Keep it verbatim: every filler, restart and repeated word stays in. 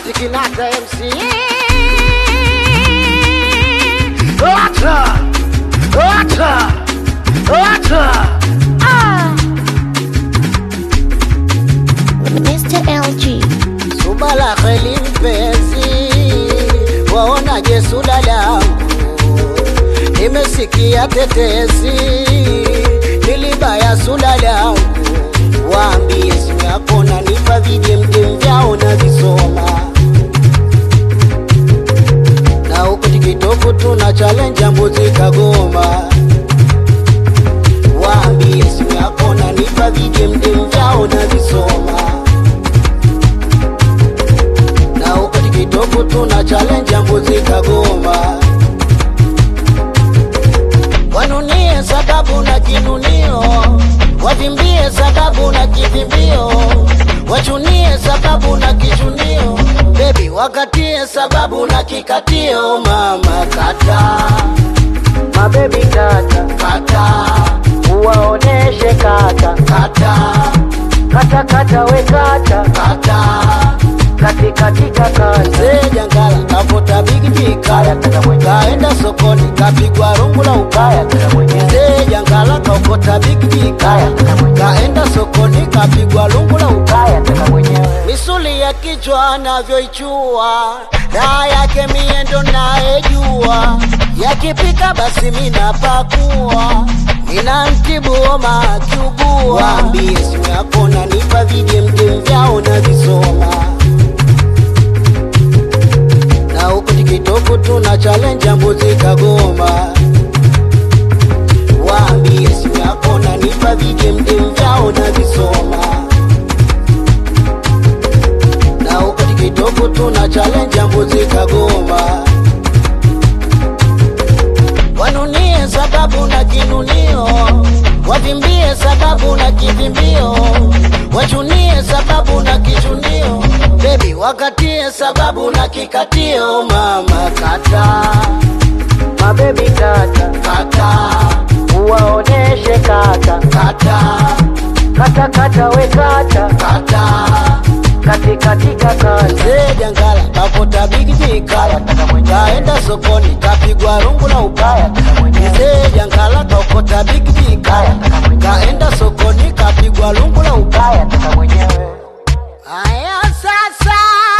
Sauti Kinata M C. Ota, ota, ota. Ah. Mister L G. Subala kheli mpenzi, waona Yesu dadangu. Nimesikia tetesi, nilibaya sudadangu. Waambie simu yako na nipa video mjao na visoma. Na huko TikTok tuna challenge mbuzi kagoma. Waambie simu yako na nipa video mjao na visoma. Na huko TikTok tuna challenge mbuzi kagoma. Wanunie sababu na kinunio, wavimbie sababu na kivimbio, wachunie sababu na kichunio, baby wakatie sababu na kikatio. Mama kata, ma baby kata, kata, uwaoneshe kata, kata, kata kata we kata, kata, kati katika kaze jangala kafuta bigi bika kaenda sokoni kapigwa rungu la ukaya mzee jangala kafuta bigi bika kaenda sokoni kapigwa rungu la ukaya misuli ya kichwa anavyoichua na yake miendo naejua yakipika basi mina pakua nina mtibu oma kiugua. Waambie simu yako na nipa video mjao na visoma. Na huko TikTok tuna challenge mbuzi kagoma. Waambie simu yako na nipa video mjao na visoma. Na huko TikTok tuna challenge mbuzi kagoma. Wanunie sababu na kinunio, wavimbie sababu na kivimbio, wachunie sababu na kichunio, baby wakatie sababu na kikatio. Mama kata, ma baby kata, kata, uwaoneshe kata, kata, kata kata we kata, kata, kati katika kaze jangala kafuta bigi bika kaenda sokoni kapigwa rungu la ukaya mzee jangala kafuta bigi bika kaenda sokoni kapigwa rungu la ukaya. Aya sasa